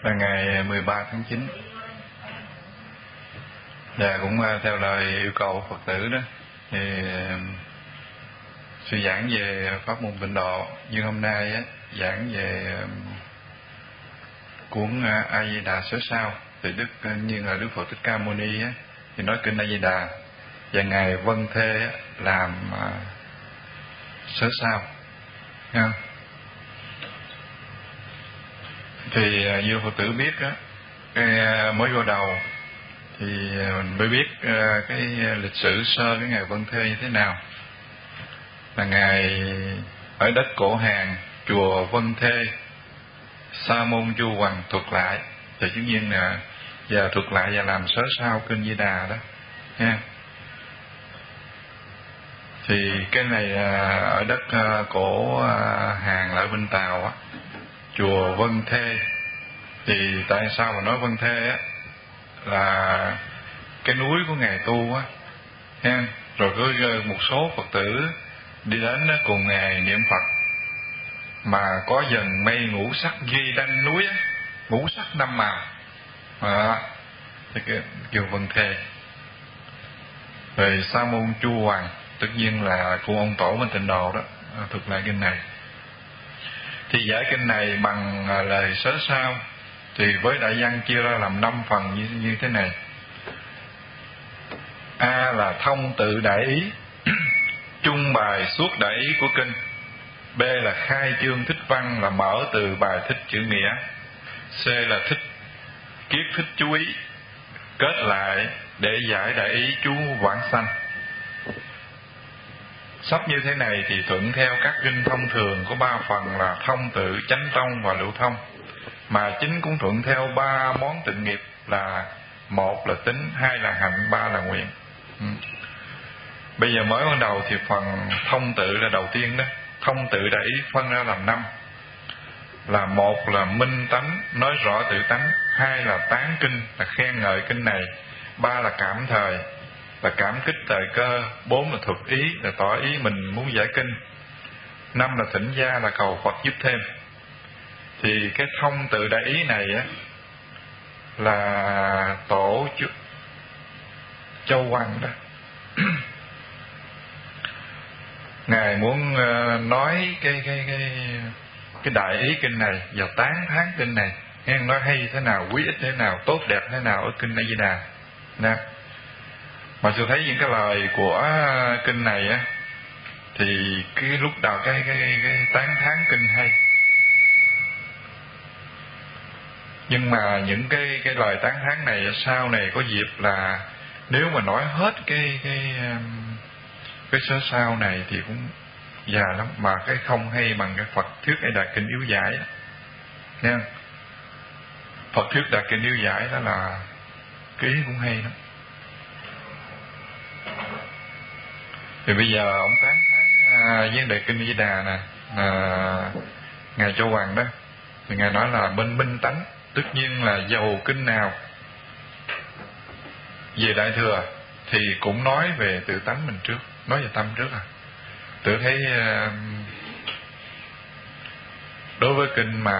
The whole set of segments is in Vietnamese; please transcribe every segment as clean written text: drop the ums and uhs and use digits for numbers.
là ngày 13 tháng 9. Và cũng theo lời yêu cầu của Phật tử đó, thì sư giảng về pháp môn tịnh độ. Nhưng hôm nay á, giảng về cuốn A Di Đà Sớ Sao. Thì như là Đức Phật Thích Ca Mâu Ni á, thì nói kinh A Di Đà, và ngài Vân Thê á, làm Sớ Sao. Nha. Thì như Phật tử biết á, cái mới vô đầu thì mình mới biết cái lịch sử sơ cái ngài Vân Thê như thế nào. Là ngài ở đất Cổ Hàn, chùa Vân Thê, Sa Môn Chu Hoàng thuật lại, thì tất nhiên là giờ thuật lại và làm Sớ Sao kinh Di Đà đó nha. Thì cái này ở đất Cổ Hàn là ở bên Tàu á, chùa Vân Thê. Thì tại sao mà nói Vân Thê á, là cái núi của ngài tu á nha. Rồi có một số Phật tử đi đến cùng ngài niệm Phật, mà có dần mây ngũ sắc duy đanh núi á, ngũ sắc năm màu thì kêu Vân Thê. Rồi Sa Môn Chu Hoàng tất nhiên là của ông tổ bên Tịnh Độ đó, thực lại kinh này. Thì giải kinh này bằng lời Sớ Sao, thì với đại văn chia ra làm 5 phần như thế này. A là thông tự đại ý, chung bài suốt đại ý của kinh. B là khai chương thích văn, là mở từ bài thích chữ nghĩa. C là kiết thích chú ý, kết lại để giải đại ý chú vãng sanh. Sách như thế này thì thuận theo các kinh thông thường có 3 phần là thông tự, chánh tông và lưu thông, mà chính cũng thuận theo 3 món tịnh nghiệp là 1 là tính, 2 là hạnh, 3 là nguyện. Bây giờ mới ban đầu thì phần thông tự là đầu tiên đó. Thông tự đại ý phân ra làm 5, là 1 là minh tánh, nói rõ tự tánh. 2 là tán kinh, là khen ngợi kinh này. 3 là cảm thời, là cảm kích thời cơ. 4 là thuật ý, là tỏ ý mình muốn giải kinh. 5 là thỉnh gia, là cầu Phật giúp thêm. Thì cái thông tự đại ý này á, là tổ Châu Hoàng đó ngài muốn nói cái đại ý kinh này và tán thán kinh này, nghe nói hay thế nào, quý ích thế nào, tốt đẹp thế nào ở kinh A Di Đà nè. Mà tôi thấy những cái lời của kinh này á, thì cái lúc đầu cái tán thán kinh hay, nhưng mà những cái lời tán thán này sau này có dịp là nếu mà nói hết cái Sớ Sao này thì cũng già lắm, mà cái không hay bằng cái Phật Thuyết hay Đại Kinh Yếu Giải đó nha. Phật Thuyết Đại Kinh Yếu Giải đó là cái ý cũng hay lắm. Thì bây giờ ông tán thán với Đại Kinh Di Đà nè, ngài Châu Hoàng đó, thì ngài nói là bên minh tánh. Tất nhiên là dầu kinh nào về Đại Thừa thì cũng nói về tự tánh mình trước, nói về tâm trước. Tôi thấy đối với kinh mà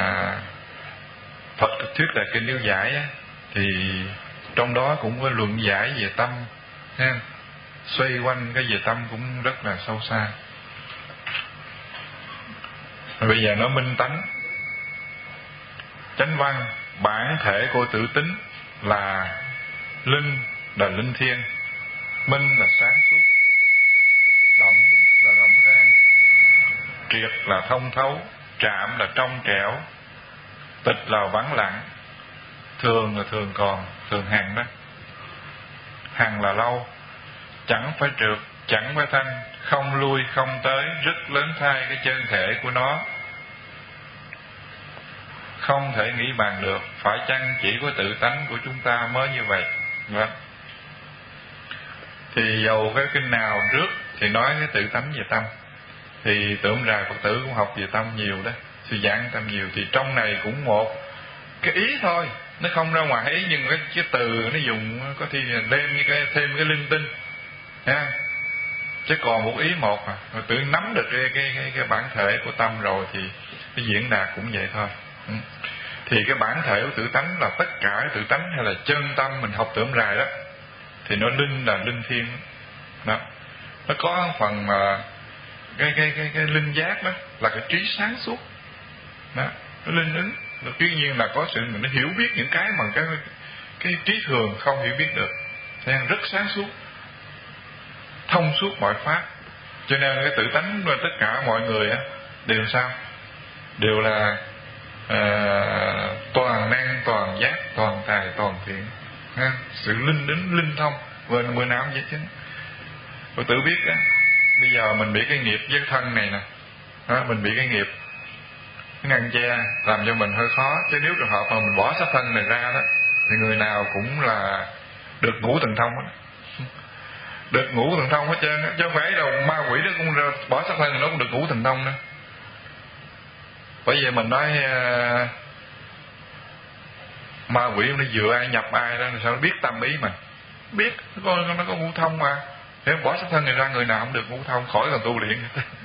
Phật Thuyết Đại Kinh Yếu Giải á, thì trong đó cũng có luận giải về tâm ha, xoay quanh cái về tâm cũng rất là sâu xa. Rồi bây giờ nói minh tánh, chánh văn, bản thể của tự tính là linh, là linh thiêng. Minh là sáng suốt, động là rộng rang, triệt là thông thấu, trạm là trong trẻo, tịch là vắng lặng, thường là thường còn, thường hằng đó. Hằng là lâu, chẳng phải trượt, chẳng phải thanh, không lui không tới, rất lớn thay cái chân thể của nó, không thể nghĩ bàn được. Phải chăng chỉ có tự tánh của chúng ta mới như vậy? Vâng. Thì dầu cái kinh nào trước thì nói cái tự tánh về tâm, thì tưởng ra Phật tử cũng học về tâm nhiều đó, sư giảng tâm nhiều. Thì trong này cũng một cái ý thôi, nó không ra ngoài ý, nhưng cái từ nó dùng có khi đem như thêm cái linh tinh ha. Chứ còn một ý một rồi tự nắm được cái bản thể của tâm rồi thì cái diễn đạt cũng vậy thôi. thì cái bản thể của tự tánh là tất cả tự tánh hay là chân tâm mình học tưởng rài đó, thì nó linh là linh thiêng đó. Nó có phần mà cái linh giác đó là cái trí sáng suốt đó, nó linh ứng. Tuy nhiên là có sự mình nó hiểu biết những cái mà cái trí thường không hiểu biết được, nên rất sáng suốt, thông suốt mọi pháp. Cho nên cái tự tánh và tất cả mọi người á đều sao, đều là toàn năng, toàn giác, toàn tài, toàn thiện ha? Sự linh ứng, linh thông, người nào cũng vậy chứ. Tôi tự biết á, bây giờ mình bị cái nghiệp với thân này nè đó, mình bị cái nghiệp ngăn che làm cho mình hơi khó. Chứ nếu trường hợp mà mình bỏ xác thân này ra đó, thì người nào cũng là được ngũ thần thông đó. Được ngũ thần thông hết trơn á, chứ không phải đâu ma quỷ đó cũng bỏ xác thân nó cũng được ngũ thần thông nữa. Bởi vì mình nói ma quỷ nó dựa ai nhập ai đó, sao nó biết tâm ý mình, biết nó có ngũ thông mà. Nếu bỏ xác thân này ra, người nào cũng được ngũ thông, khỏi còn tu luyện.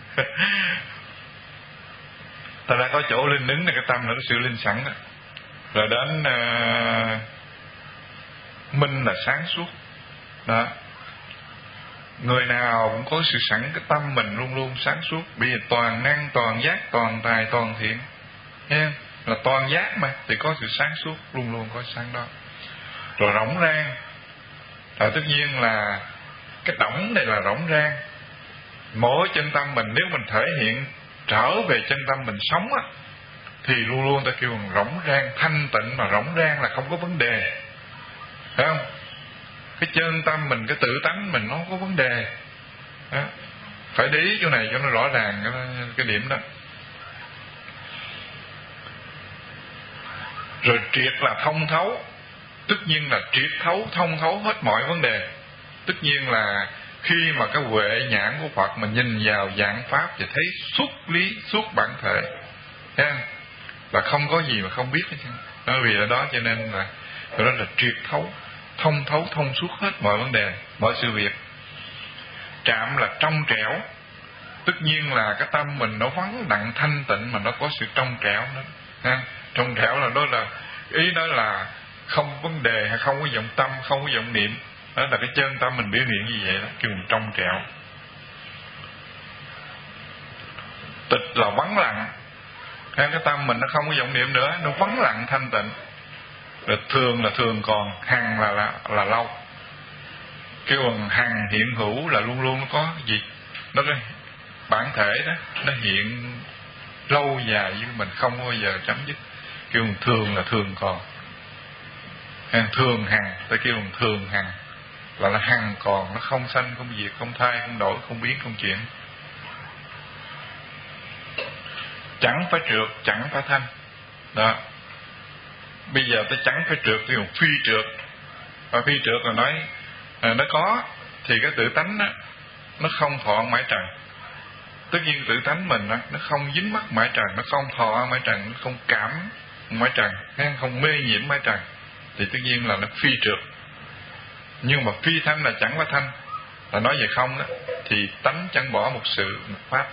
Thật ra có chỗ linh ứng là cái tâm là có sự linh sẵn đó. Rồi đến minh là sáng suốt đó. Người nào cũng có sự sẵn, cái tâm mình luôn luôn sáng suốt. Bây giờ toàn năng, toàn giác, toàn tài, toàn thiện, nghe là toàn giác mà, thì có sự sáng suốt, luôn luôn có sáng đó. Rồi rỗng rang là tất nhiên là cái đỏng này là rỗng rang. Mỗi chân tâm mình, nếu mình thể hiện trở về chân tâm mình sống á, thì luôn luôn ta kêu bằng rỗng rang, thanh tịnh. Mà rỗng rang là không có vấn đề, phải không? Cái chân tâm mình, cái tự tánh mình nó không có vấn đề đó. Phải để ý chỗ này cho nó rõ ràng cái điểm đó. Rồi triệt là thông thấu, tất nhiên là triệt thấu, thông thấu hết mọi vấn đề. Tất nhiên là khi mà cái huệ nhãn của Phật mà nhìn vào dạng pháp thì thấy xuất lý, xuất bản thể, thấy không? Là không có gì mà không biết hết. Bởi vì ở đó cho nên là đó là triệt thấu, thông thấu, thông suốt hết mọi vấn đề, mọi sự việc. Trạm là trong trẻo, tất nhiên là cái tâm mình nó vắng đặng thanh tịnh mà nó có sự trong trẻo nữa ha. Trong trẻo là đó là ý đó là không vấn đề, hay không có vọng tâm, không có vọng niệm. Đó là cái chân tâm mình biểu hiện như vậy đó, kêu mình trong trẻo. Tịch là vắng lặng, cái tâm mình nó không có vọng niệm nữa, nó vắng lặng thanh tịnh. Rồi thường là thường còn, hằng là lâu. Kêu bằng hằng hiện hữu là luôn luôn nó có gì, nó cái bản thể đó, nó hiện lâu dài với mình, không bao giờ chấm dứt. Kêu bằng thường là thường còn, thường hằng, ta kêu bằng thường hằng là hằng còn, nó không sanh, không diệt, không thay, không đổi, không biến, không chuyển. Chẳng phải trượt, chẳng phải thanh đó. Bây giờ ta chẳng phải trượt thì còn phi trượt. Và phi trượt là nói nó có thì cái tự tánh đó, nó không thọ mãi trần. Tất nhiên tự tánh mình đó, nó không dính mắc mãi trần, nó không thọ mãi trần, nó không cảm mãi trần, không mê nhiễm mãi trần, thì tất nhiên là nó phi trượt. Nhưng mà phi thanh là chẳng phải thanh, là nói về không đó, thì tánh chẳng bỏ một sự, một pháp.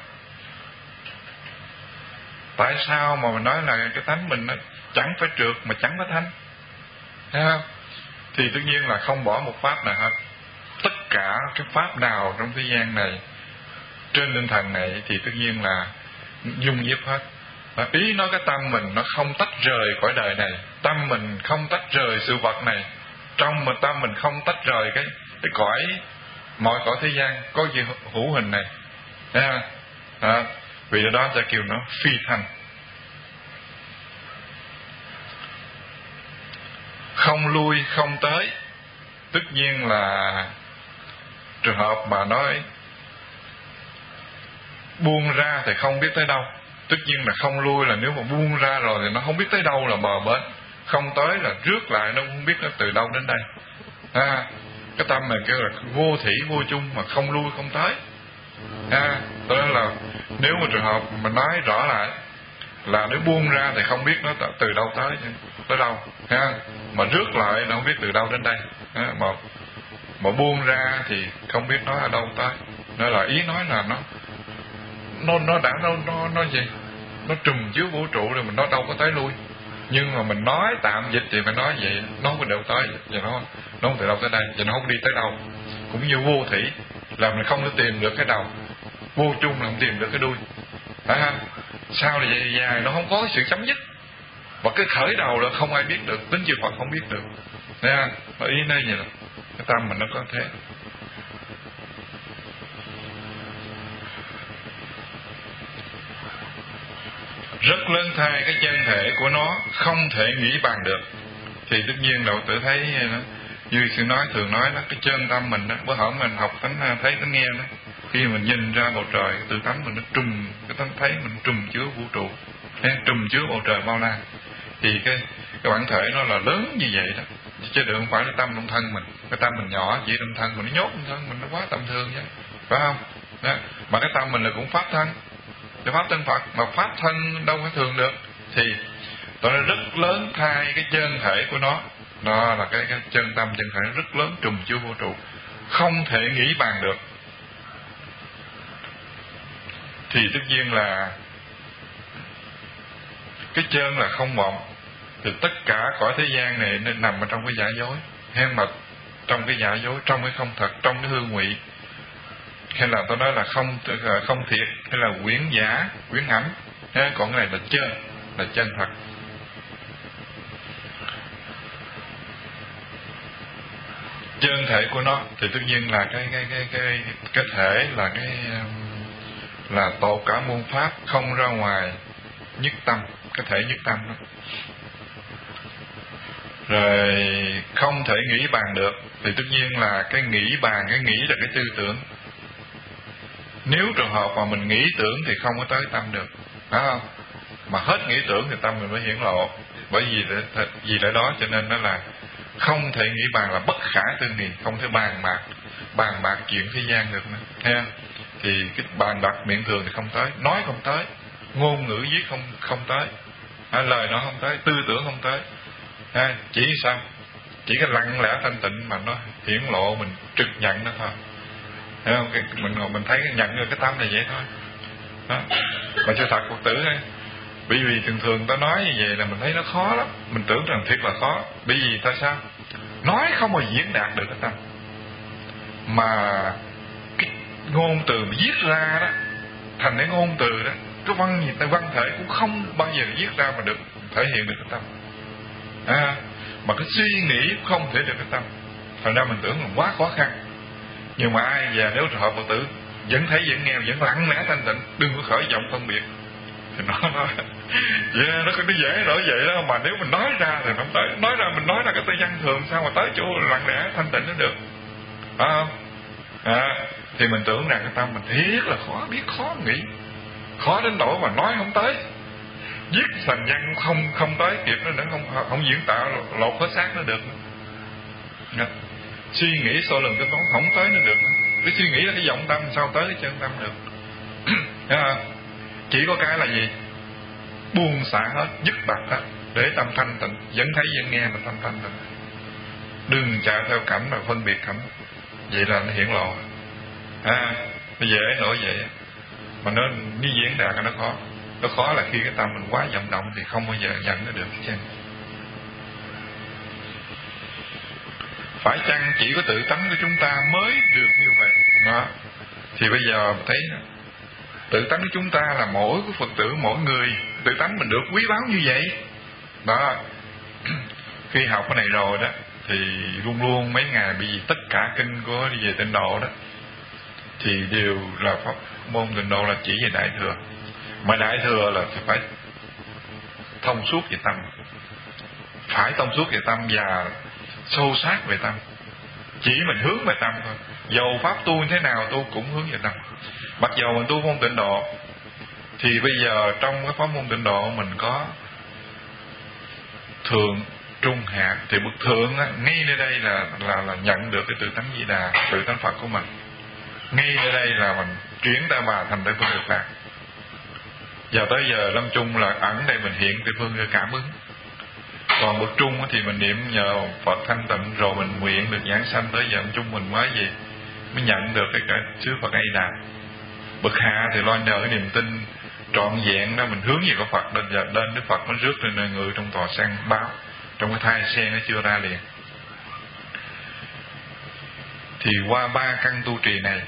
Tại sao mà mình nói là cái tánh mình nó chẳng phải trượt mà chẳng phải thanh, thấy không? Thì tất nhiên là không bỏ một pháp nào hết. Tất cả cái pháp nào trong thế gian này, trên tinh thần này, thì tất nhiên là dung nhiếp hết. Ý nói cái tâm mình nó không tách rời khỏi đời này, tâm mình không tách rời sự vật này, trong mà tâm mình không tách rời cái cõi, mọi cõi thế gian có gì hữu hình này, vì đó ta kêu nó phi thanh. Không lui không tới, tất nhiên là trường hợp mà nói buông ra thì không biết tới đâu. Tất nhiên là không lui là nếu mà buông ra rồi thì nó không biết tới đâu là bờ bến. Không tới là rước lại, nó không biết nó từ đâu đến đây. Cái tâm này kêu là vô thủy vô chung, mà không lui không tới. Đó là nếu mà trường hợp mình nói rõ lại là nếu buông ra thì không biết nó từ đâu tới đâu, mà rước lại nó không biết từ đâu đến đây. Mà buông ra thì không biết nó ở đâu tới. Nó là ý nói là nó đã nó gì, nó trùm chiếu vũ trụ rồi, mình nó đâu có tới lui. Nhưng mà mình nói tạm dịch thì phải nói vậy, nó không có đâu tới, và nó không từ đâu tới đây, và nó không đi tới đâu. Cũng như vô thủy là mình không có tìm được cái đầu, vô chung là không tìm được cái đuôi, phải không? Sao là vậy dài nó không có sự chấm dứt, và cái khởi đầu là không ai biết được, tính chư Phật không biết được. Thấy không? Nó ý nơi vậy là cái tâm mình nó có thế. Rất lớn thay cái chân thể của nó không thể nghĩ bàn được. Thì tất nhiên đầu tự thấy nó, như sư nói thường nói đó, cái chân tâm mình đó, bữa hổm mình học tánh thấy tánh nghe đó, khi mình nhìn ra bầu trời, tự tánh mình nó trùm, cái tánh thấy mình trùm chứa vũ trụ, trùm chứa bầu trời bao la. Thì cái bản thể nó là lớn như vậy đó, chứ đừng phải là tâm trong thân mình. Cái tâm mình nhỏ chỉ trong thân mình, nó nhốt trong thân mình, nó quá tầm thường chứ, phải không? Đó. Mà cái tâm mình là cũng pháp thân, cái pháp thân Phật, mà pháp thân đâu có thường được. Thì nó rất lớn thay cái chân thể của nó. Nó là cái chân tâm chân thể rất lớn, trùm chứa vũ trụ, không thể nghĩ bàn được. Thì tất nhiên là cái chân là không vọng. Thì tất cả cõi thế gian này nên nằm ở trong cái giả dối, hen mật, trong cái giả dối, trong cái không thật, trong cái hư ngụy, hay là tôi nói là không thiệt, hay là quyển giả, quyển ảnh. Còn cái này là chân thật. Chân thể của nó thì tất nhiên là cái thể là tổ cả môn pháp, không ra ngoài, nhất tâm, cái thể nhất tâm đó. Rồi không thể nghĩ bàn được, thì tất nhiên là cái nghĩ bàn, cái nghĩ là cái tư tưởng. Nếu trường hợp mà mình nghĩ tưởng thì không có tới tâm được, phải không? Mà hết nghĩ tưởng thì tâm mình mới hiển lộ. Bởi vì lẽ đó cho nên nó là không thể nghĩ bàn, là bất khả tư nghị, không thể bàn bạc chuyện thế gian được nữa, thấy không? Thì cái bàn bạc miệng thường thì không tới, nói không tới, ngôn ngữ viết không tới, lời nói không tới, tư tưởng không tới. Chỉ sao? Chỉ cái lặng lẽ thanh tịnh mà nó hiển lộ, mình trực nhận nó thôi. Thấy không? Mình thấy nhận được cái tâm này vậy thôi. Đó. Mà cho thật Phật tử ấy, bởi vì thường ta nói như vậy là mình thấy nó khó lắm, mình tưởng rằng thiệt là khó. Bởi vì tại sao? Nói không bao diễn đạt được cái tâm, mà cái ngôn từ mà viết ra đó thành cái ngôn từ đó, cái văn thể cũng không bao giờ viết ra mà được thể hiện được cái tâm. Mà cái suy nghĩ cũng không thể được cái tâm. Thành ra mình tưởng là quá khó khăn. Nhưng mà ai và nếu trường hợp Phật tử vẫn thấy vẫn nghe, vẫn lặng lẽ thanh tịnh, đừng có khởi vọng phân biệt, thì nó nó dễ nổi vậy đó. Mà nếu mình nói ra thì không tới, nói ra mình nói là cái tư văn thường, sao mà tới chỗ lặng lẽ thanh tịnh nó được, phải không? Thì mình tưởng rằng cái tâm mình thiết là khó, biết khó nghĩ, khó đến nỗi mà nói không tới, viết thành văn không tới kịp nó nữa, không diễn tạo lột hết xác nó được nữa. Suy nghĩ soi lần cái toán không tới nó được nữa. Cái suy nghĩ là cái vọng tâm, sao tới cái chân tâm được? Chỉ có cái là gì? Buông xả hết, dứt bặt hết, để tâm thanh tịnh, vẫn thấy vẫn nghe mà tâm thanh tịnh. Đừng chạy theo cảnh mà phân biệt cảnh, vậy là nó hiển lộ. Nó dễ nổi vậy, mà nó như diễn đạt là nó khó. Nó khó là khi cái tâm mình quá vọng động thì không bao giờ nhận nó được chứ. Phải chăng chỉ có tự tánh của chúng ta mới được như vậy? Đó. Thì bây giờ thấy tự tánh của chúng ta là mỗi cái Phật tử, mỗi người tự tánh mình được quý báu như vậy đó. Khi học cái này rồi đó thì luôn luôn mấy ngày, bởi vì tất cả kinh của đi về Tịnh Độ đó thì đều là pháp môn Tịnh Độ là chỉ về Đại Thừa. Mà Đại Thừa là phải thông suốt về tâm, phải thông suốt về tâm và sâu sát về tâm. Chỉ mình hướng về tâm thôi. Dầu pháp tu như thế nào tu cũng hướng về tâm. Mặc dầu mình tu môn Tịnh Độ thì bây giờ trong cái pháp môn Tịnh Độ mình có thượng, trung, hạ. Thì bậc thượng á, ngay nơi đây là nhận được cái tự tánh Di Đà, tự tánh Phật của mình. Ngay nơi đây là mình chuyển ta bà thành Tây Phương Cực Lạc. Giờ tới giờ lâm chung là ẩn đây mình hiện Tây Phương cảm ứng. Còn bậc trung thì mình niệm nhờ Phật thanh tịnh rồi mình nguyện được giảng sanh, tới giờ trung mình mới nhận được cái chư Phật A Đà. Bậc hạ thì lo nhờ cái niềm tin trọn vẹn đó, mình hướng về có Phật đến Đức Phật nó rước lên người trong tòa sen báo, trong cái thai sen nó chưa ra liền. Thì qua 3 căn tu trì này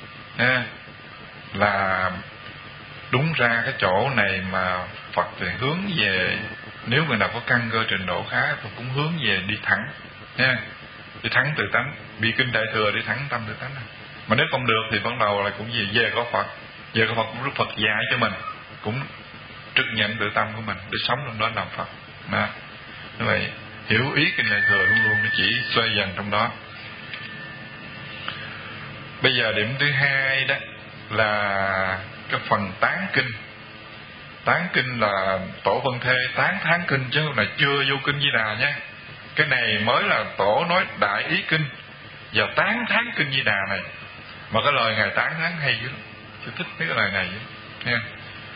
là đúng ra cái chỗ này mà Phật thì hướng về, nếu người nào có căn cơ trình độ khá thì cũng hướng về đi thẳng nha, đi thắng tự tánh, bi kinh đại thừa đi thắng tâm tự tánh. Mà nếu không được thì ban đầu là cũng về có Phật, về có Phật cũng Đức Phật dạy cho mình, cũng trực nhận tự tâm của mình để sống trong đó làm Phật. Đó. Như vậy hiểu ý kinh đại thừa luôn luôn nó chỉ xoay dần trong đó. Bây giờ điểm thứ hai đó là cái phần tán kinh. Tán kinh là tổ Vân Thê tán thán kinh chứ là chưa vô kinh Di Đà nha. Cái này mới là tổ nói đại ý kinh và tán thán kinh Di Đà này. Mà cái lời ngài tán thán hay dữ lắm, tôi thích mấy cái lời này dữ nha.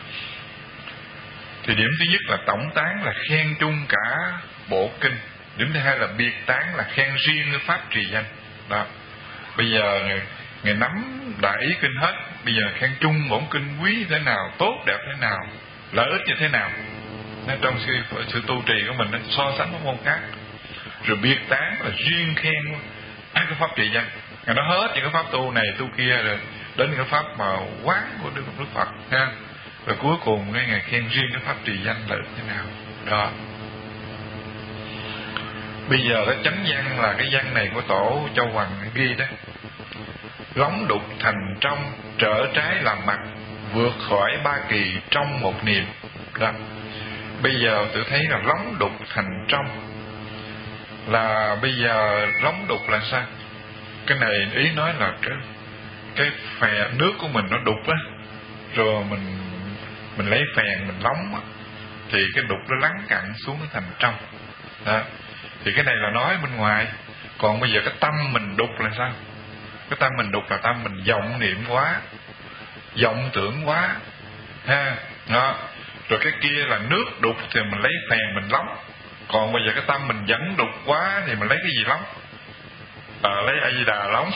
Thì điểm thứ nhất là tổng tán là khen chung cả bộ kinh. Điểm thứ hai là biệt tán là khen riêng cái pháp trì danh. Đó. Bây giờ ngài nắm đại ý kinh hết, bây giờ khen chung bổn kinh quý thế nào, tốt đẹp thế nào, lợi ích như thế nào. Nên trong sự tu trì của mình nó so sánh với môn khác. Rồi biệt tán là riêng khen cái pháp trì danh. Ngài nói hết những cái pháp tu này tu kia rồi đến cái pháp mà quán của Đức Phật ha. Rồi cuối cùng ngài khen riêng cái pháp trì danh là thế nào. Đó. Bây giờ cái chánh văn là cái văn này của tổ Châu Hoàng ghi đó. Lóng đục thành trong, trở trái làm mặt, vượt khỏi 3 kỳ trong một niệm. Đó. Bây giờ tự thấy là lóng đục thành trong là bây giờ lóng đục là sao? Cái này ý nói là cái phè nước của mình nó đục á, rồi mình lấy phèn mình lóng á, thì cái đục nó lắng cặn xuống nó thành trong. Đó. Thì cái này là nói bên ngoài. Còn bây giờ cái tâm mình đục là sao? Cái tâm mình đục là tâm mình vọng niệm quá, vọng tưởng quá ha. Đó. Rồi cái kia là nước đục thì mình lấy phèn mình lóng. Còn bây giờ cái tâm mình vẫn đục quá thì mình lấy cái gì lóng? Lấy A Di Đà lóng.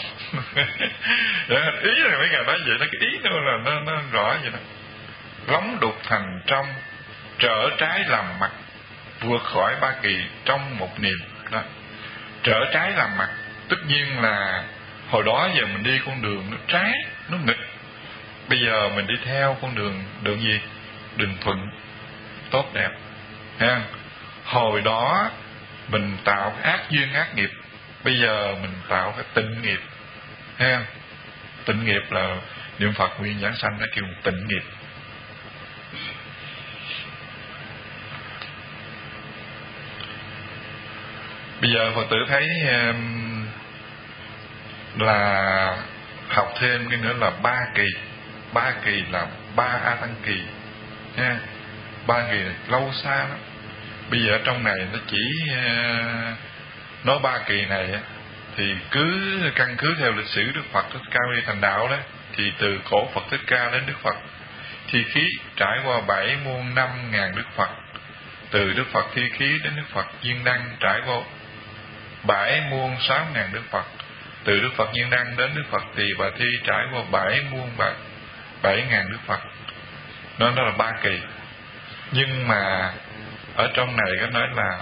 Ý là mấy người nói vậy đó, cái ý nữa là nó rõ vậy đó. Lóng đục thành trong, trở trái làm mặt, vượt khỏi 3 kỳ trong một niệm. Đó. Trở trái làm mặt tất nhiên là hồi đó giờ mình đi con đường nó trái, nó nghịch. Bây giờ mình đi theo con đường gì? Đường thuận, tốt đẹp ha. Hồi đó mình tạo ác duyên ác nghiệp, bây giờ mình tạo cái tịnh nghiệp ha. Tịnh nghiệp là niệm Phật nguyện giảng sanh nó kêu tịnh nghiệp. Bây giờ Phật tử thấy là học thêm cái nữa là 3 kỳ. 3 kỳ là 3 A Tăng kỳ ha. 3 kỳ này lâu xa lắm. Bây giờ ở trong này nó chỉ nói 3 kỳ này á, thì cứ căn cứ theo lịch sử Đức Phật Thích Ca Mâu Ni thành đạo đó, thì từ cổ Phật Thích Ca đến Đức Phật Thi Khí trải qua 7 muôn 5.000 Đức Phật. Từ Đức Phật Thi Khí đến Đức Phật Viên Đăng trải qua 7 muôn 6.000 Đức Phật. Từ Đức Phật Viên Đăng đến Đức Phật Tỳ Bà Thi trải qua 7 muôn 7.000 Đức Phật. Đó là 3 kỳ. Nhưng mà ở trong này có nói là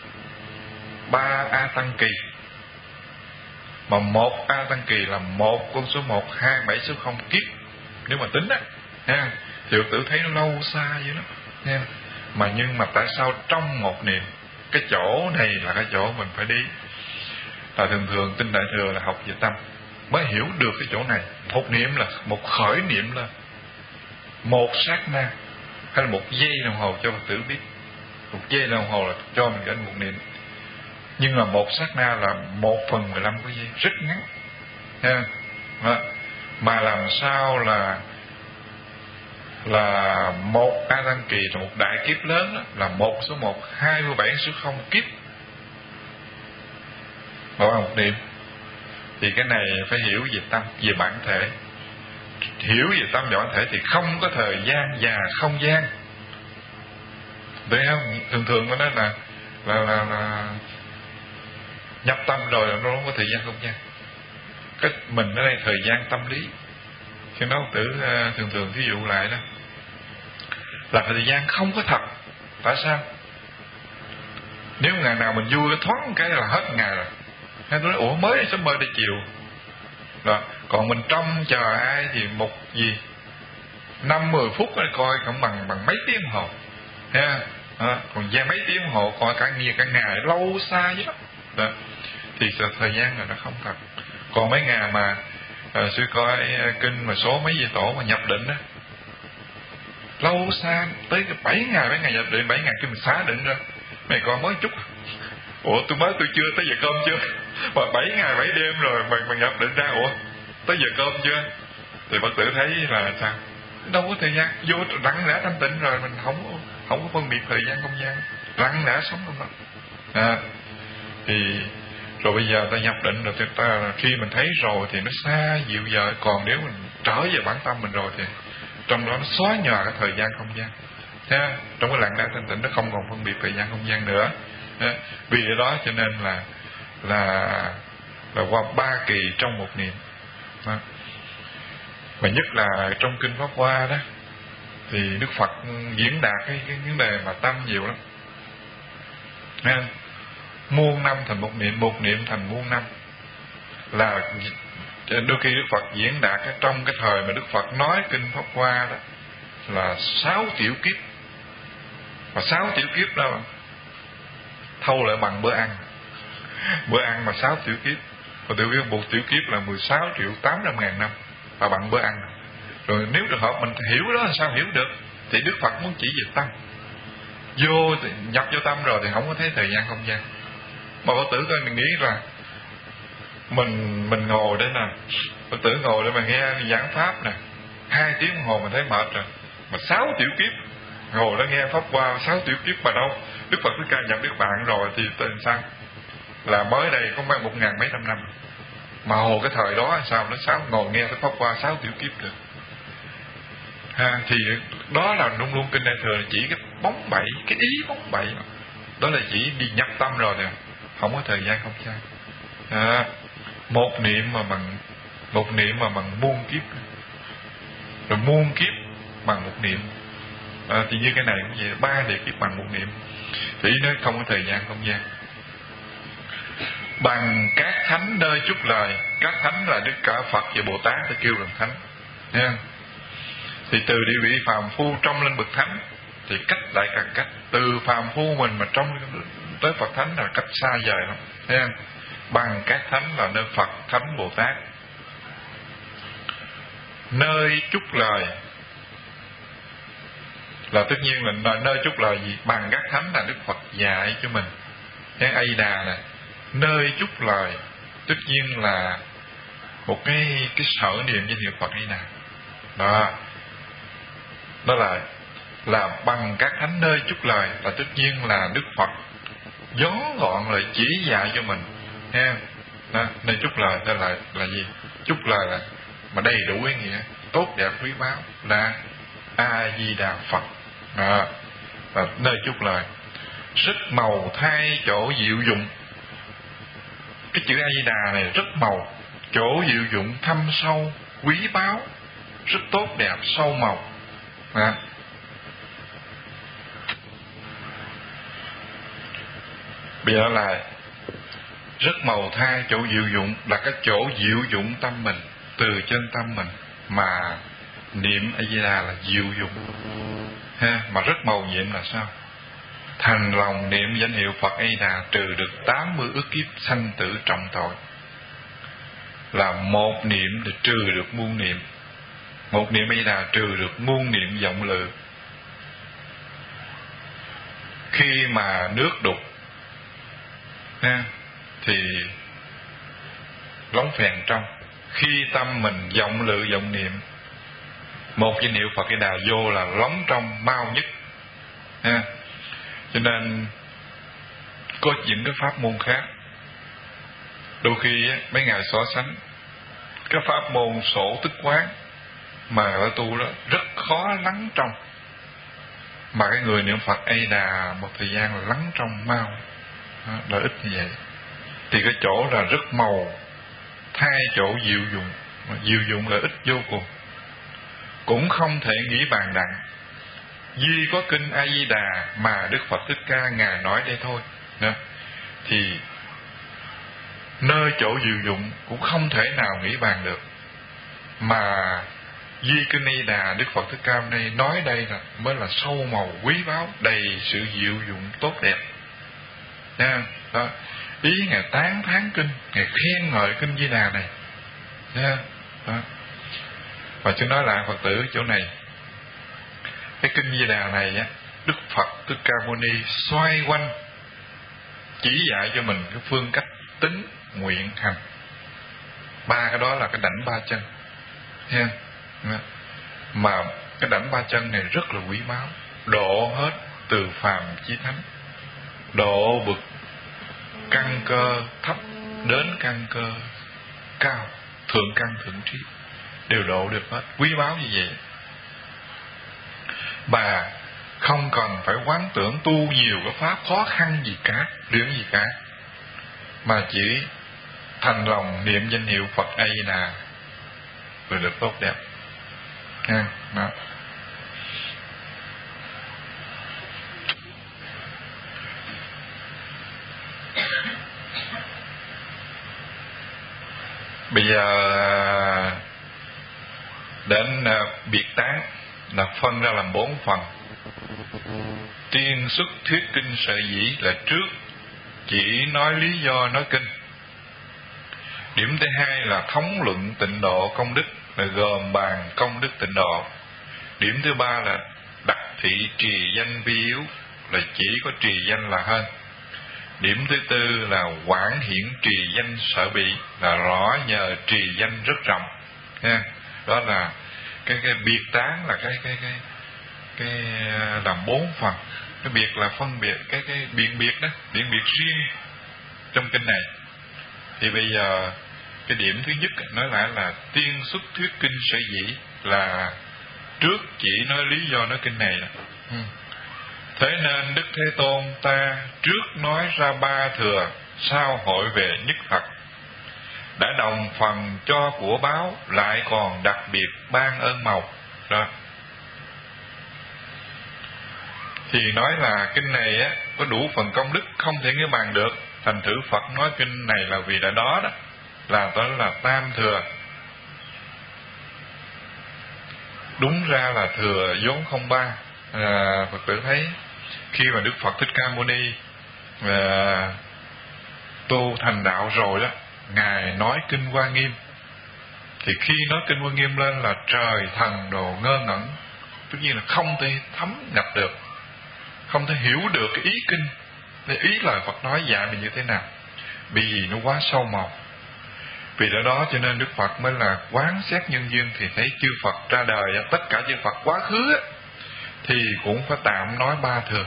3 A Tăng kỳ. Mà 1 A Tăng kỳ là 1 con số 1, 2, 7 số 0 kiếp. Nếu mà tính á ha, thì tự thấy nó lâu xa vậy đó nha. Mà nhưng mà tại sao trong một niệm? Cái chỗ này là cái chỗ mình phải đi. Là thường tinh đại thừa là học về tâm mới hiểu được cái chỗ này. Một niệm là một khởi niệm lên, một sát na hay là một giây đồng hồ cho Phật tử biết. Một giây đồng hồ là cho mình đến một niệm. Nhưng mà một sát na là 1/15 của giây, rất ngắn ha. Mà làm sao là 1 A Tăng kỳ là một đại kiếp lớn đó, là 1 số 1, 27 số 0 kiếp vào một niệm. Thì cái này phải hiểu về tâm, về bản thể. Hiểu về tâm về bản thể thì không có thời gian và không gian. Đấy không? Thường nó nói là nhập tâm rồi là nó không có thời gian không gian. Cái mình ở đây thời gian tâm lý. Khi nói tử thường thí dụ lại đó, là thời gian không có thật. Tại sao? Nếu ngày nào mình vui thoáng cái là hết ngày rồi. Nên tôi nói ủa mới sớm mơ đi chiều đó. Còn mình trông chờ ai thì một gì 5-10 phút coi cũng bằng mấy tiếng đồng hồ ha. Còn mấy tiếng đồng hồ coi cả ngày lâu xa vậy đó. Thì thời gian là nó không thật. Còn mấy ngày mà sư coi kinh mà số mấy vị tổ mà nhập định đó, lâu xa tới 7 ngày nhập định, 7 ngày khi mình xá định rồi mày coi mới chút. Ủa tôi chưa tới giờ cơm chưa? Mà 7 ngày 7 đêm rồi mà nhập định ra, ủa tới giờ cơm chưa? Thì Phật tử thấy là sao? Đâu có thời gian, vô lặng lẽ thanh tịnh rồi mình không có phân biệt thời gian không gian, lặng lẽ sống trong đó. Thì rồi bây giờ ta nhập định rồi, khi mình thấy rồi thì nó xa dịu dời. Còn nếu mình trở về bản tâm mình rồi thì trong đó nó xóa nhòa cái thời gian không gian. Trong cái lặng lẽ thanh tịnh nó không còn phân biệt thời gian không gian nữa. Vì đó cho nên là qua 3 kỳ trong một niệm. Mà nhất là trong kinh Pháp Hoa đó thì Đức Phật diễn đạt cái vấn đề mà tâm nhiều lắm. Muôn năm thành một niệm thành muôn năm. Là đôi khi Đức Phật diễn đạt trong cái thời mà Đức Phật nói kinh Pháp Hoa đó là 6 tiểu kiếp. Và 6 tiểu kiếp đó thâu lại bằng bữa ăn. Bữa ăn mà 6 tiểu kiếp. Và một tiểu kiếp là 16.800.000 năm. Và bằng bữa ăn. Rồi nếu trường hợp mình hiểu đó là sao hiểu được? Thì Đức Phật muốn chỉ về tâm. Nhập vô tâm rồi thì không có thấy thời gian không gian. Mà Phật tử coi mình nghĩ là mình ngồi đây nè, Phật tử ngồi để mà nghe giảng pháp nè, 2 tiếng đồng hồ mình thấy mệt rồi. Mà 6 tiểu kiếp ngồi đó nghe pháp qua 6 tiểu kiếp mà đâu. Đức Phật Thích Ca nhập Niết Bàn rồi thì tên sao? Là mới đây có 1.000 mấy trăm năm. Mà hồ cái thời đó sao nó ngồi nghe cái pháp qua 6 tiểu kiếp được. Thì đó là luôn luôn kinh Đại Thừa chỉ cái bóng bẩy, cái ý bóng bẩy mà. Đó là chỉ đi nhập tâm rồi nè, không có thời gian không gian. Một niệm mà bằng muôn kiếp, rồi muôn kiếp bằng một niệm. Thì như cái này cũng vậy, 3 địa kiếp bằng một niệm. Thì nó không có thời gian không gian. Bằng các thánh nơi chúc lời. Các thánh là Đức cả Phật và Bồ Tát ta kêu là thánh. Thì từ địa vị phàm phu trong lên bậc thánh thì cách lại càng cách. Từ phàm phu mình mà trong tới Phật thánh là cách xa vời lắm. Thấy không? Bằng các thánh là nơi Phật thánh Bồ Tát. Nơi chúc lời là tất nhiên là nơi chúc lời gì? Bằng các thánh là Đức Phật dạy cho mình. Cái A Di Đà nè, nơi chúc lời tất nhiên là một cái sở niệm danh hiệu Phật A Di Đà. Đó là bằng các thánh nơi chúc lời là tất nhiên là Đức Phật vón gọn lại chỉ dạy cho mình. Nơi chúc lời đó là gì? Chúc lời là mà đầy đủ ý nghĩa tốt đẹp quý báu là A Di Đà Phật. Là nơi chúc lời rất màu thay chỗ diệu dụng. Cái chữ A Di Đà này rất màu, chỗ diệu dụng thâm sâu quý báu, rất tốt đẹp sâu màu. Bây giờ là rất màu thay chỗ diệu dụng là cái chỗ diệu dụng tâm mình, từ trên tâm mình mà niệm A Di Đà là diệu dụng. Mà rất màu nhiệm là sao? Thành lòng niệm danh hiệu Phật A Di Đà trừ được 80 ức kiếp sanh tử trọng tội. Là một niệm để trừ được muôn niệm. Một niệm A Di Đà trừ được muôn niệm vọng lự. Khi mà nước đục thì lóng phèn trong. Khi tâm mình vọng lự vọng niệm, một danh hiệu Phật A Di Đà vô là lóng trong mau nhất. Cho nên có những cái pháp môn khác, đôi khi mấy ngài so sánh cái pháp môn sổ tức quán mà ở tu đó rất khó lắng trong, mà cái người niệm Phật A Di Đà một thời gian là lắng trong mau, là ít như vậy. Thì cái chỗ là rất màu thay chỗ diệu dụng, mà diệu dụng là ít vô cùng, cũng không thể nghĩ bàn đặng. duy có kinh A Di Đà mà Đức Phật Thích Ca ngài nói đây thôi. Đó. Thì nơi chỗ diệu dụng cũng không thể nào nghĩ bàn được, mà duy kinh A Di Đà Đức Phật Thích Ca này nói đây là mới là sâu màu quý báu, đầy sự diệu dụng tốt đẹp. Nha. Đó. Ý ngài tán thán kinh, ngài khen ngợi kinh Di Đà này. Nha. Đó. Và tôi nói lại Phật tử chỗ này, cái kinh Di Đà này á, Đức Phật Thích Ca Mâu Ni xoay quanh chỉ dạy cho mình cái phương cách tính, nguyện, hành. Ba cái đó là cái đảnh ba chân. Nha. Mà cái đảnh ba chân này rất là quý báu, độ hết từ phàm chí thánh, độ bậc căn cơ thấp đến căn cơ cao, thượng căn thượng trí, đều độ được hết, quý báu như vậy. Bà không cần phải quán tưởng tu nhiều cái pháp khó khăn gì cả, luyện gì cả, mà chỉ thành lòng niệm danh hiệu Phật A Di Đà rồi được tốt đẹp. Ha, đó. Bây giờ đến biệt tán là phân ra làm 4 phần. Tiên xuất thuyết kinh sở dĩ là trước chỉ nói lý do nói kinh. Điểm thứ hai là thống luận tịnh độ công đức, là gồm bàn công đức tịnh độ. Điểm thứ ba là đặc thị trì danh vi yếu, là chỉ có trì danh là hơn. Điểm thứ tư là quảng hiển trì danh sở bị, là rõ nhờ trì danh rất rộng. Nha. Đó là cái biệt tán, là cái làm 4 phần. Cái biệt là phân biệt cái biện biệt đó, biện biệt riêng trong kinh này. Thì bây giờ cái điểm thứ nhất nói lại là tiên xuất thuyết kinh sở dĩ, là trước chỉ nói lý do nói kinh này. Thế nên Đức Thế Tôn ta trước nói ra 3 thừa, sau hội về nhất thật. Đã đồng phần cho của báo, lại còn đặc biệt ban ơn màu. Đó. Thì nói là kinh này á có đủ phần công đức không thể nghe bàn được. Thành thử Phật nói kinh này là vì đã đó là tam thừa. Đúng ra là thừa vốn không ba. Phật tử thấy khi mà Đức Phật Thích Ca Mâu Ni tu thành đạo rồi đó, ngài nói kinh Hoa Nghiêm. Thì khi nói kinh Hoa Nghiêm lên là trời thần đồ ngơ ngẩn, tất nhiên là không thể thấm nhập được, không thể hiểu được cái ý kinh, cái ý lời Phật nói dạy mình như thế nào, vì nó quá sâu màu. Vì đó cho nên Đức Phật mới là quán xét nhân duyên, thì thấy chư Phật ra đời, tất cả chư Phật quá khứ thì cũng phải tạm nói 3 thừa.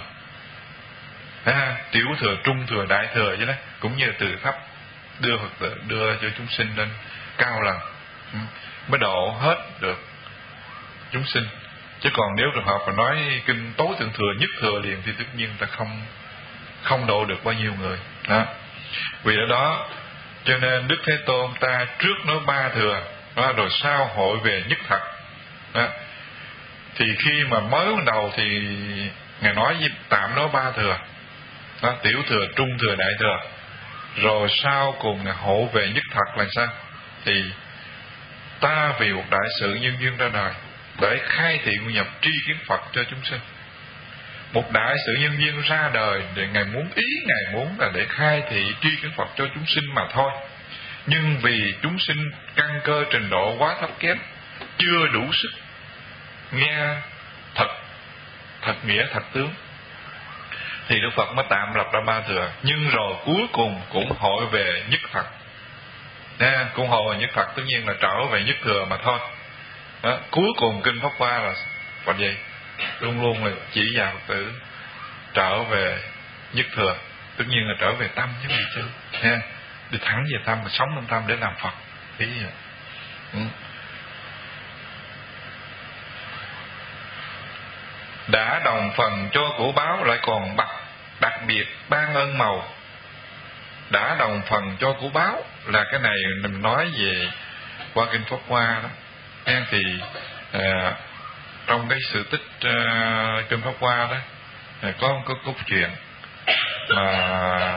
Tiểu thừa, trung thừa, đại thừa vậy đó, cũng như từ thấp đưa cho chúng sinh lên cao lần, mới độ hết được chúng sinh. Chứ còn nếu trường hợp mà nói kinh tối thượng thừa, nhất thừa liền thì tất nhiên ta không độ được bao nhiêu người đó. Vì đó cho nên Đức Thế Tôn ta trước nói 3 thừa đó, rồi sau hội về nhất thật đó. Thì khi mà mới ban đầu thì ngài nói tạm nói 3 thừa đó, tiểu thừa, trung thừa, đại thừa. Rồi sau cùng ngài hội về nhất thật là sao? Thì ta vì một đại sự nhân duyên ra đời, để khai thị nhập tri kiến Phật cho chúng sinh. Một đại sự nhân duyên ra đời để ngài muốn là để khai thị tri kiến Phật cho chúng sinh mà thôi. Nhưng vì chúng sinh căn cơ trình độ quá thấp kém, chưa đủ sức nghe thật nghĩa thật tướng, thì Đức Phật mới tạm lập ra 3 thừa. Nhưng rồi cuối cùng cũng hội về nhất thật. Cũng hội về nhất thật, tất nhiên là trở về nhất thừa mà thôi đó. Cuối cùng kinh Pháp Hoa là Phật gì? Luôn luôn là chỉ dạy Phật tử trở về nhất thừa, tất nhiên là trở về tâm chứ gì chứ. Đi thẳng về tâm, sống trong tâm để làm Phật. Ý vậy. Đã đồng phần cho của báo, lại còn đặc biệt ban ơn màu. Đã đồng phần cho của báo là cái này mình nói về qua kinh Pháp Hoa đó. Thì trong cái sự tích Kinh Pháp Hoa đó có một cái câu chuyện mà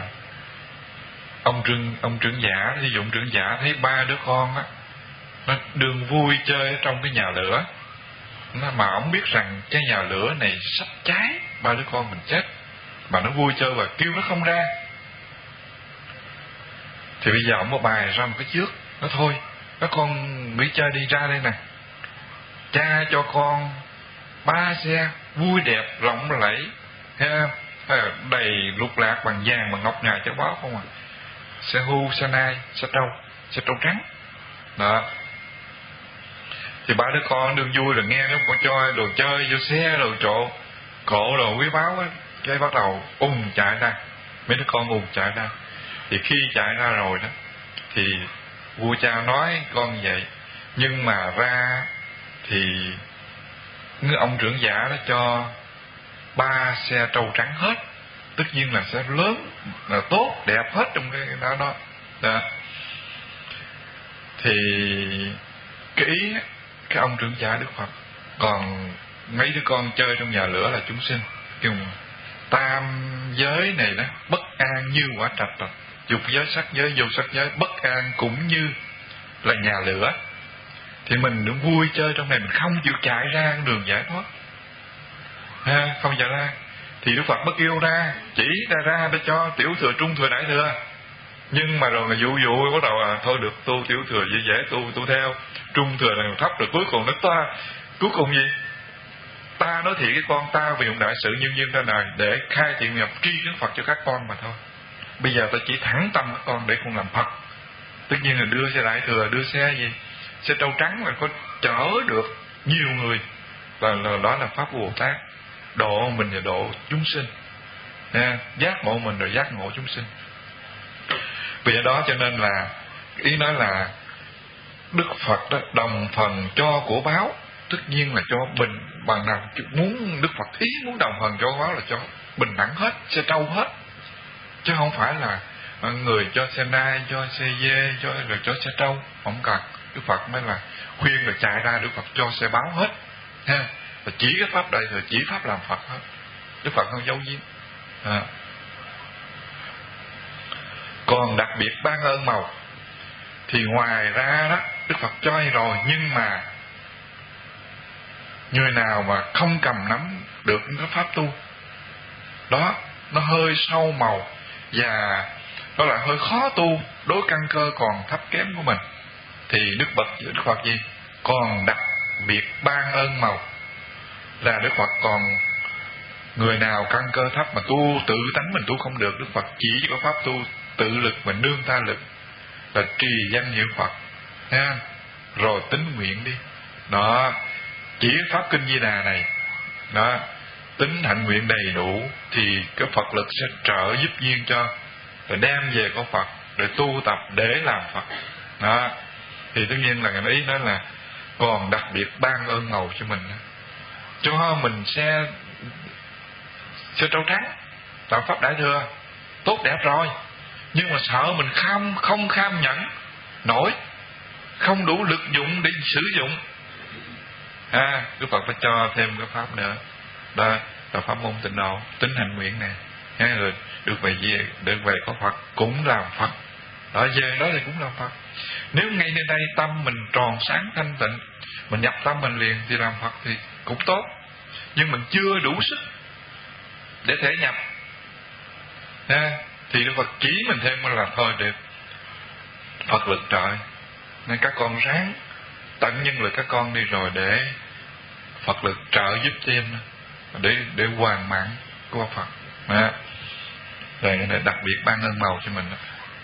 ông trưởng giả, ví dụ ông trưởng giả thấy ba đứa con á nó đương vui chơi trong cái nhà lửa, mà ông biết rằng cái nhà lửa này sắp cháy, ba đứa con mình chết, mà nó vui chơi và kêu nó không ra. Thì bây giờ ông có bài ra một cái trước, nó thôi các con nghỉ chơi đi, ra đây nè, cha cho con 3 xe vui đẹp rộng lẫy, đầy lục lạc bằng vàng bằng ngọc ngà châu báu không à, xe hưu, xe nai, xe trâu trắng đó. Thì ba đứa con đương vui là nghe nó có cho đồ chơi vô xe, đồ trộn cổ đồ quý báu ấy, cái bắt đầu chạy ra, mấy đứa con chạy ra. Thì khi chạy ra rồi đó thì vua cha nói con vậy, nhưng mà ra thì ông trưởng giả đó cho 3 xe trâu trắng hết, tất nhiên là xe lớn, là tốt đẹp hết trong cái đó. Thì cái ý cái ông trưởng giả Đức Phật, còn mấy đứa con chơi trong nhà lửa là chúng sinh, kêu tam giới này đó bất an như quả trạch rồi, dục giới, sắc giới, vô sắc giới bất an cũng như là nhà lửa. Thì mình đừng vui chơi trong này, mình không chịu chạy ra đường giải thoát, không chạy ra. Thì Đức Phật bất yêu ra, chỉ ra để cho tiểu thừa, trung thừa, đại thừa. Nhưng mà rồi dụ bắt đầu thôi được, tu tiểu thừa dễ tu theo, trung thừa là thấp, rồi cuối cùng cuối cùng gì? Ta nói thiện cái con ta vì một đại sự nhân duyên ra đời để khai thiện nghiệp tri kiến Phật cho các con mà thôi. Bây giờ ta chỉ thẳng tâm các con để con làm Phật. Tất nhiên là đưa xe đại thừa, đưa xe gì? Xe trâu trắng là có chở được nhiều người, là đó là pháp của Bồ Tát, độ mình và độ chúng sinh, giác ngộ mình rồi giác ngộ chúng sinh. Vì đó cho nên là ý nói là Đức Phật đó đồng phần cho của báo, tất nhiên là cho bình bằng nào muốn Đức Phật ý muốn đồng phần cho của báo là cho bình đẳng hết, xe trâu hết, chứ không phải là người cho xe nai, cho xe dê, rồi cho xe trâu, không cần. Đức Phật mới là khuyên là chạy ra, Đức Phật cho xe báo hết, và chỉ cái pháp đại thừa, chỉ pháp làm Phật hết. Đức Phật không giấu giếm. Còn đặc biệt ban ơn màu thì ngoài ra đó Đức Phật cho hay rồi, nhưng mà người nào mà không cầm nắm được cái pháp tu đó, nó hơi sâu màu và nó lại hơi khó tu, đối căn cơ còn thấp kém của mình, thì Đức Phật gì còn đặc biệt ban ơn màu, là Đức Phật còn người nào căn cơ thấp mà tu tự tánh mình tu không được, Đức Phật chỉ có pháp tu tự lực và nương ta lực, là trì danh hiệu Phật ha, rồi tính nguyện đi đó, chỉ pháp kinh Di Đà này đó, tính hạnh nguyện đầy đủ thì cái Phật lực sẽ trợ giúp duyên cho, rồi đem về có Phật, rồi tu tập để làm Phật đó. Thì tất nhiên là cái ý nói là còn đặc biệt ban ơn ngầu cho mình, cho mình xe trâu trắng làm pháp đại thừa tốt đẹp rồi, nhưng mà sợ mình không kham nhẫn nổi, không đủ lực dụng để sử dụng, Đức Phật phải cho thêm cái pháp nữa đó, là pháp môn tịnh độ, tính hành nguyện này, rồi được về có Phật cũng làm Phật đó, về đó thì cũng làm Phật. Nếu ngay nơi đây tâm mình tròn sáng thanh tịnh, mình nhập tâm mình liền thì làm Phật thì cũng tốt, nhưng mình chưa đủ sức để thể nhập thì Đức Phật chỉ mình thêm là thôi được, Phật lực trợ, nên các con ráng tận nhân lực các con đi, rồi để Phật lực trợ giúp thêm để hoàn mãn của Phật. Rồi đặc biệt ban ơn màu cho mình.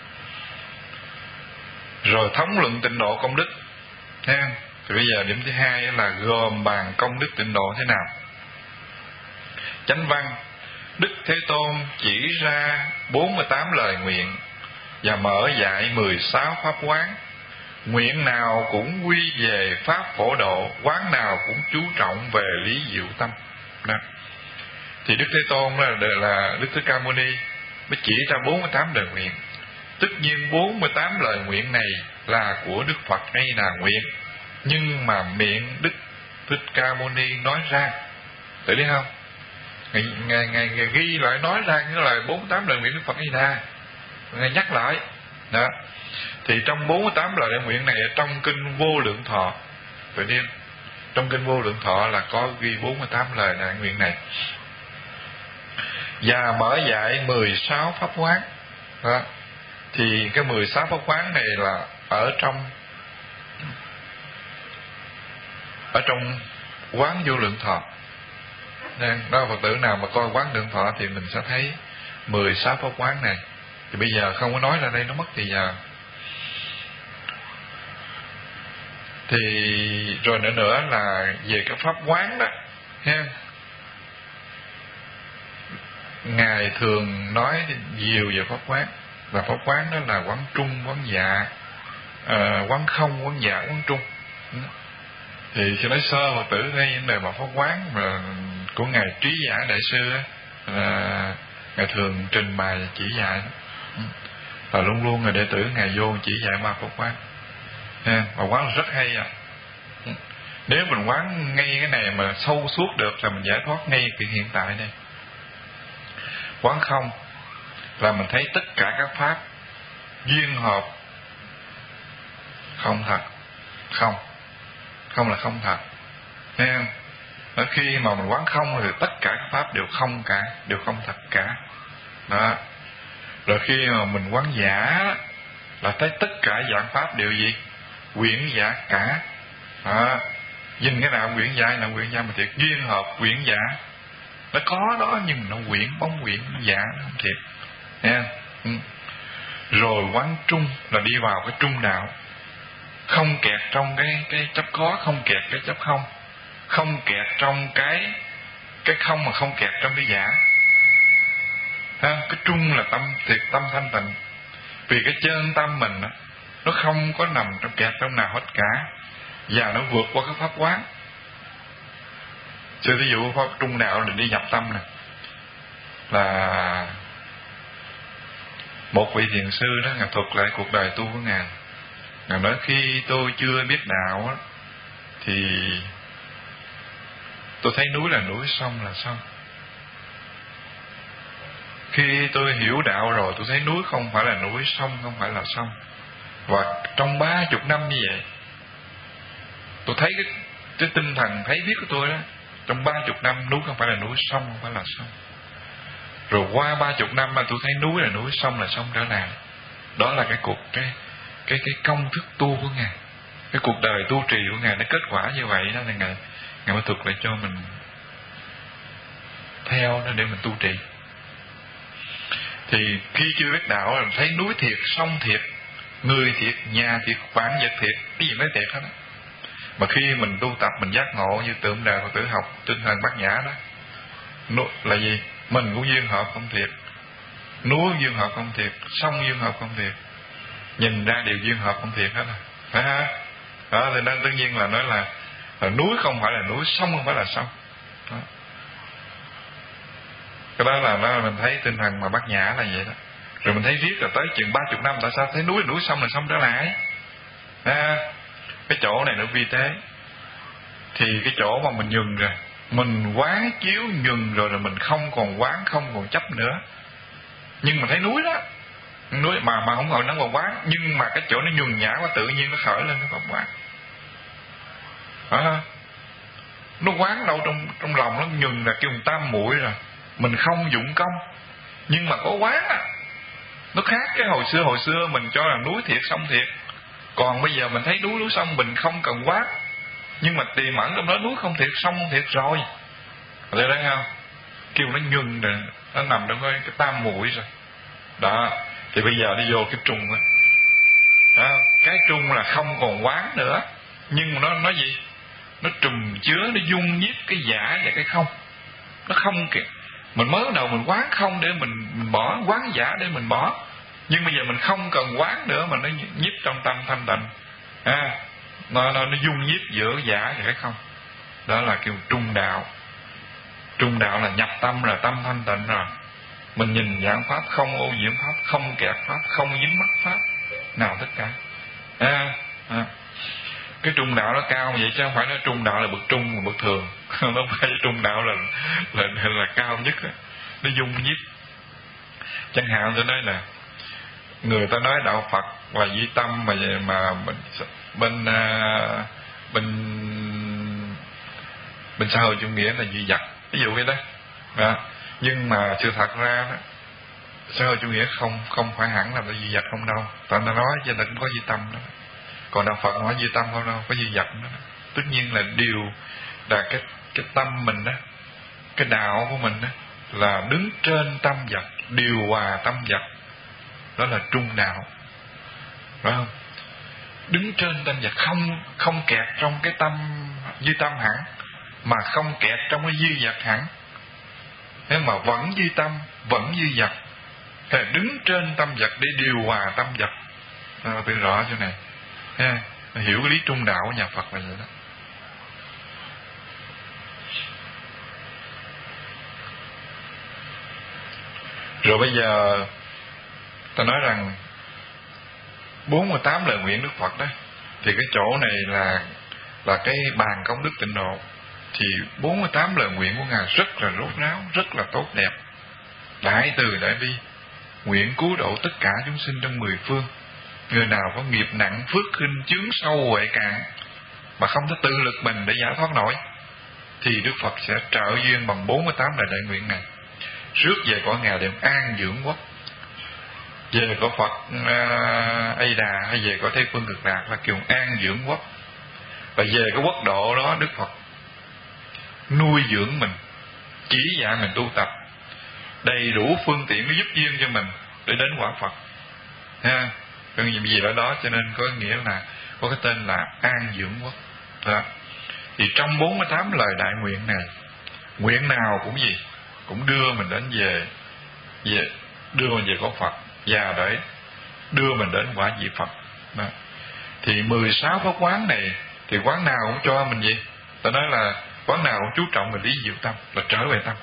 Rồi thống luận tịnh độ công đức ha. Thì bây giờ điểm thứ hai là gồm bàn công đức tịnh độ thế nào. Chánh văn: Đức Thế Tôn chỉ ra 48 lời nguyện và mở dạy 16 pháp quán. Nguyện nào cũng quy về pháp phổ độ, quán nào cũng chú trọng về lý diệu tâm đó. Thì Đức Thế Tôn là Đức Thích Ca Mâu Ni mới chỉ ra 48 lời nguyện. Tất nhiên 48 lời nguyện này là của Đức Phật A Di Đà nguyện, nhưng mà miệng Đức Thích Ca Mâu Ni nói ra. Tự biết không? Ngài ghi lại nói ra cái lời 48 lời nguyện Đức Phật Di Đà. Ngài nhắc lại. Đó. Thì trong 48 lời đại nguyện này ở trong kinh Vô Lượng Thọ, tự nhiên trong kinh Vô Lượng Thọ là có ghi 48 lời đại nguyện này. Và mở dạy 16 pháp quán. Đó. Thì cái 16 pháp quán này là ở trong quán Vô Lượng Thọ. Nên đó, Phật tử nào mà coi quán Lượng Thọ thì mình sẽ thấy 16 pháp quán này. Thì bây giờ không có nói ra đây nó mất thì giờ. Thì rồi nữa là về cái pháp quán đó ha. Ngài thường nói nhiều về pháp quán. Và pháp quán đó là quán trung, quán dạ, quán không, quán dạ, quán trung. Thì cho nói sơ Phật tử ngay vấn đề mà pháp quán mà của Ngài Trí Giả Đại Sư á, Ngài thường trình bày chỉ dạy. Và luôn luôn người đệ tử Ngài vô chỉ dạy ba pháp quán. Và quán là rất hay à. Nếu mình quán ngay cái này mà sâu suốt được là mình giải thoát ngay cái hiện tại đây. Quán không là mình thấy tất cả các pháp duyên hợp không thật. Không là không thật. Thấy không? Ở khi mà mình quán không thì tất cả các pháp đều không cả, đều không thật cả. Đó. Rồi khi mà mình quán giả là thấy tất cả dạng pháp đều gì? Quyển giả cả. Đó. Nhìn cái nào quyển giả là quyển giả mà thiệt, duyên hợp quyển giả. Nó có đó nhưng nó quyển, bóng quyển giả nó không thiệt. Nghe không? Rồi quán trung là đi vào cái trung đạo. Không kẹt trong cái chấp có, không kẹt cái chấp không. Không kẹt trong cái không mà không kẹt trong cái giả. Cái trung là tâm thiệt, tâm thanh tịnh. Vì cái chân tâm mình nó không có nằm trong kẹt trong nào hết cả. Và nó vượt qua cái pháp quán. Chứ ví dụ pháp trung đạo là đi nhập tâm này, là một vị thiền sư đó, Ngài thuật lại cuộc đời tu của Ngài. Ngài nói khi tôi chưa biết đạo á, thì tôi thấy núi là núi, sông là sông. Khi tôi hiểu đạo rồi, tôi thấy núi không phải là núi, sông không phải là sông. Và trong 30 năm như vậy, tôi thấy cái tinh thần thấy biết của tôi đó, trong 30 năm núi không phải là núi, sông không phải là sông. Rồi qua 30 năm mà tôi thấy núi là núi, sông là sông trở lại. Đó là cái công thức tu của Ngài. Cái cuộc đời tu trì của Ngài nó kết quả như vậy đó, là Ngài mới thuật lại cho mình theo đó để mình tu trì. Thì khi chưa biết đạo là thấy núi thiệt, sông thiệt, người thiệt, nhà thiệt, vạn vật thiệt, cái gì nói thiệt hết đó. Mà khi mình tu tập, mình giác ngộ như Tượng Đà Phật tử học tinh thần Bát Nhã đó, là gì? Mình cũng duyên hợp không thiệt, núi duyên hợp không thiệt, sông duyên hợp không thiệt, nhìn ra đều duyên hợp không thiệt hết rồi, phải ha? Đó, thì nên tất nhiên là nói là núi không phải là núi, sông không phải là sông. Đó. Cái đó là mình thấy tinh thần mà Bát Nhã là vậy đó. Rồi mình thấy riết là tới chừng 30 năm, tại sao thấy núi là núi, sông là sông trở lại? Cái chỗ này nó vi tế. Thì cái chỗ mà mình nhường rồi, mình quán chiếu nhường rồi, mình không còn quán, không còn chấp nữa. Nhưng mà thấy núi đó, núi mà không gọi nó còn quán, nhưng mà cái chỗ nó nhường nhã quá, tự nhiên nó khởi lên cái pháp quán. Nó quán đâu trong lòng nó nhường là kêu tam muội rồi. Mình không dụng công, nhưng mà có quán á. Nó khác cái hồi xưa mình cho là núi thiệt, sông thiệt. Còn bây giờ mình thấy núi sông mình không cần quán, nhưng mà tiềm ẩn trong đó núi không thiệt, sông không thiệt rồi. Thấy đấy không? Kêu nó nhường rồi, nó nằm trong cái tam muội rồi. Đó, thì bây giờ đi vô cái trung á. Cái trung là không còn quán nữa, nhưng mà nó gì? Nó trùm chứa, nó dung nhiếp cái giả và cái không. Nó không kìa. Mình mới đầu mình quán không để mình bỏ, quán giả để mình bỏ. Nhưng bây giờ mình không cần quán nữa, mà nó nhiếp trong tâm thanh tịnh. Nó dung nhiếp giữa giả và cái không. Đó là kêu trung đạo. Trung đạo là nhập tâm rồi, tâm thanh tịnh rồi. Mình nhìn dạng pháp, không ô nhiễm pháp, không kẹt pháp, không dính mắc pháp nào tất cả. Cái trung đạo nó cao vậy chứ không phải nói trung đạo là bậc trung mà bậc thường. Nó phải trung đạo là cao nhất đó. Nó dung nhiếp. Chẳng hạn tôi nói là người ta nói đạo Phật là duy tâm mà bên xã hội chủ nghĩa là duy vật, ví dụ vậy đó. Nhưng mà sự thật ra đó, xã hội chủ nghĩa không phải hẳn là duy vật không đâu. Tại ta nói cho nên cũng có duy tâm đó. Còn đạo Phật nói duy tâm không đâu, có duy vật đó. Tất nhiên là điều là cái tâm mình đó, cái đạo của mình đó là đứng trên tâm vật, điều hòa tâm vật, đó là trung đạo, phải không? Đứng trên tâm vật, không kẹt trong cái tâm duy tâm hẳn, mà không kẹt trong cái duy vật hẳn, thế mà vẫn duy tâm, vẫn duy vật, thì đứng trên tâm vật để điều hòa tâm vật. Tự rõ chỗ này, hiểu cái lý trung đạo của nhà Phật là vậy đó. Rồi bây giờ ta nói rằng 48 lời nguyện Đức Phật đó, thì cái chỗ này là cái bàn công đức tịnh độ. Thì 48 lời nguyện của Ngài rất là rốt ráo, rất là tốt đẹp. Đại từ đại bi, nguyện cứu độ tất cả chúng sinh trong 10 phương. Người nào có nghiệp nặng, phước khinh, chướng sâu huệ cạn mà không thể tự lực mình để giải thoát nổi, thì Đức Phật sẽ trợ duyên bằng 48 lời đại nguyện này. Rước về cõi Ngài đều an dưỡng quốc. Về cõi Phật A Đà hay về cõi Tây Phương Cực Lạc là kiểu an dưỡng quốc. Và về cái quốc độ đó, Đức Phật nuôi dưỡng mình, chỉ dạy mình tu tập, đầy đủ phương tiện để giúp duyên cho mình để đến quả Phật. Cái gì đó cho nên có nghĩa là có cái tên là an dưỡng quốc đó. Thì trong 48 lời đại nguyện này, nguyện nào cũng gì cũng đưa mình đến về đưa mình về có Phật, và để đưa mình đến quả vị Phật đó. Thì 16 pháp quán này, thì quán nào cũng cho mình gì, ta nói là quán nào cũng chú trọng mình lý diệu tâm, là trở về tâm.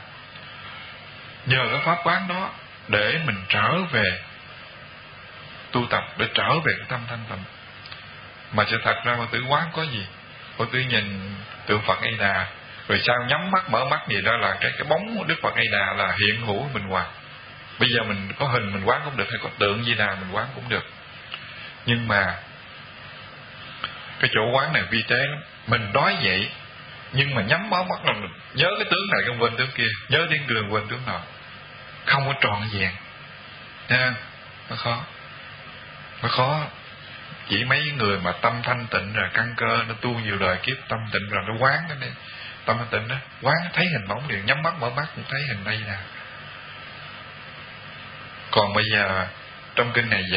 Nhờ cái pháp quán đó để mình trở về tu tập, để trở về cái tâm thanh tịnh. Mà sự thật ra Phật tử quán có gì? Phật tử nhìn tượng Phật A Đà, rồi sao nhắm mắt mở mắt gì đó là cái bóng của Đức Phật A Đà là hiện hữu của mình hoài. Bây giờ mình có hình mình quán cũng được, hay có tượng gì nào mình quán cũng được. Nhưng mà cái chỗ quán này vi tế lắm. Mình nói vậy, nhưng mà nhắm mở mắt là mình nhớ cái tướng này không quên tướng kia, nhớ tiếng đường quên tướng nọ, không có trọn vẹn nha. Nó khó. Chỉ mấy người mà tâm thanh tịnh rồi, căn cơ nó tu nhiều đời kiếp tâm tịnh rồi, nó quán cái này tâm thanh tịnh đó, quán thấy hình bóng liền, nhắm mắt mở mắt cũng thấy hình đây nè. Còn bây giờ trong kinh này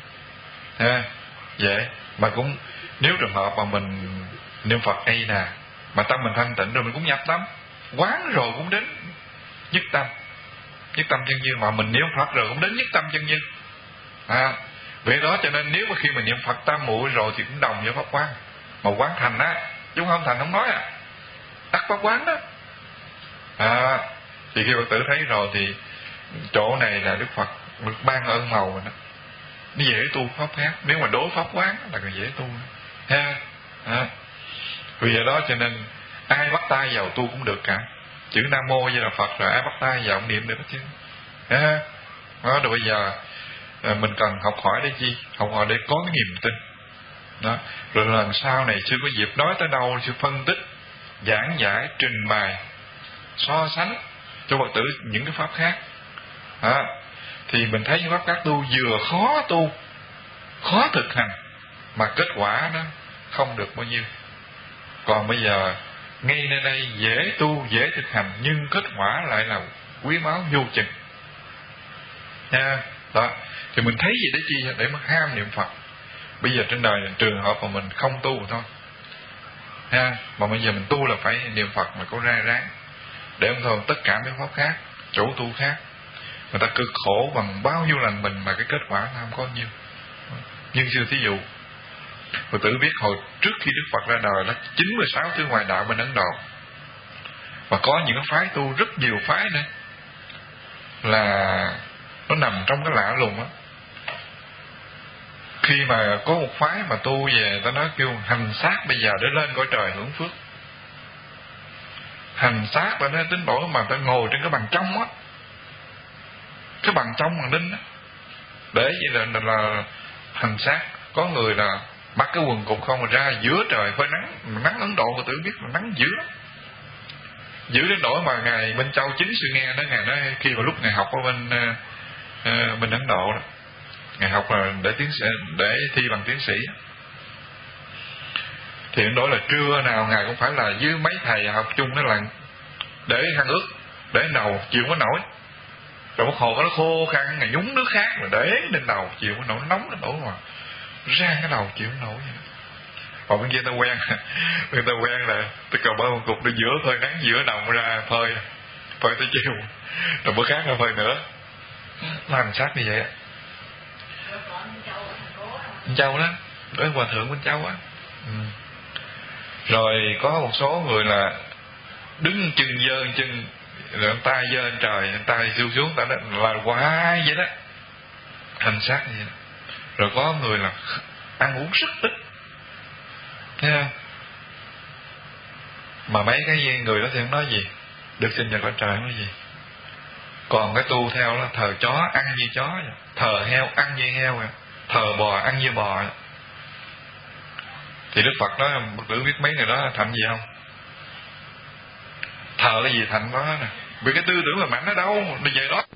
dễ mà cũng, nếu trường hợp mà mình niệm Phật A Đà mà tâm mình thanh tịnh rồi, mình cũng nhập tâm, quán rồi cũng đến nhất tâm chân như, mà mình niệm Phật rồi cũng đến nhất tâm chân như. Vậy đó, cho nên nếu mà khi mình niệm Phật tam muội rồi thì cũng đồng với pháp quán, mà quán thành á, chứ không thành không nói đắc pháp quán đó. Thì khi Phật tử thấy rồi thì chỗ này là Đức Phật được ban ơn màu rồi đó, nó dễ tu pháp khác. Nếu mà đối pháp quán là còn dễ tu vì vậy đó cho nên ai bắt tay vào tu cũng được cả. Chữ Nam Mô Di Đà Phật rồi ai bắt tay vào cũng niệm được hết chứ. Đó, rồi bây giờ mình cần học hỏi để chi? Học hỏi để có cái niềm tin đó. Rồi lần sau này chưa có dịp nói tới đâu, chưa phân tích, giảng giải, trình bày, so sánh cho Phật tử những cái pháp khác thì mình thấy những pháp khác tu vừa khó tu, khó thực hành, mà kết quả đó không được bao nhiêu. Còn bây giờ ngay nơi đây dễ tu, dễ thực hành, nhưng kết quả lại là quý báu vô chừng đó. Thì mình thấy gì để chi? Để mà ham niệm Phật. Bây giờ trên đời trường hợp mà mình không tu thôi mà bây giờ mình tu là phải niệm Phật mà có ra ráng, để không thôi tất cả mấy pháp khác, chỗ tu khác, người ta cực khổ bằng bao nhiêu lần mình mà cái kết quả không có nhiêu. Nhưng xưa thí dụ Phật tử biết hồi trước khi Đức Phật ra đời là 96 thứ ngoại đạo bên Ấn Độ, và có những phái tu rất nhiều phái nữa là nó nằm trong cái lạ lùng khi mà có một phái mà tu về, ta nói kêu hành xác bây giờ để lên cõi trời hưởng phước. Hành xác ta nói tính nỗi mà ta ngồi trên cái bàn trong á, cái bàn trong bằng đinh á, để vậy là hành xác. Có người là mặc cái quần cục không mà ra giữa trời phơi nắng. Nắng Ấn Độ người tự biết là nắng dữ lắm, dữ đến nỗi mà ngài Minh Châu chính sư nghe đó, ngài nói khi mà lúc ngài học ở bên Ấn Độ đó, ngài học là để thi bằng tiến sĩ, thì đó là trưa nào ngài cũng phải là với mấy thầy học chung đó là để khăn ướt, để đầu chịu có nổi, rồi một hồ nó khô khăn, ngài nhúng nước khác mà để lên đầu chịu có nổi, nóng đến nỗi mà ra cái đầu chịu không nổi vậy. Còn bên kia ta quen người ta quen là tôi cầm bơ một cục để giữa phơi nắng, giữa đồng ra phơi tới chiều, rồi bữa khác ra phơi nữa. Làm sát như vậy. Bên Châu đó, đối hòa thượng bên Châu á. Rồi có một số người là đứng chân dơ chân, rồi tay dơ lên trời, tay siêu xuống, ta là hoài vậy đó, hành xác như vậy đó. Rồi có người là ăn uống rất ít, thấy không? Mà mấy cái người đó thì không nói gì, được sinh nhật ở trời nói gì. Còn cái tu theo là thờ chó ăn như chó vậy, thờ heo ăn như heo vậy, thờ bò ăn như bò vậy. Thì Đức Phật nói, Phật tử biết mấy người đó thành gì không? Thờ cái gì thành đó nè. Vì cái tư tưởng là mạnh ở đâu, nó về đó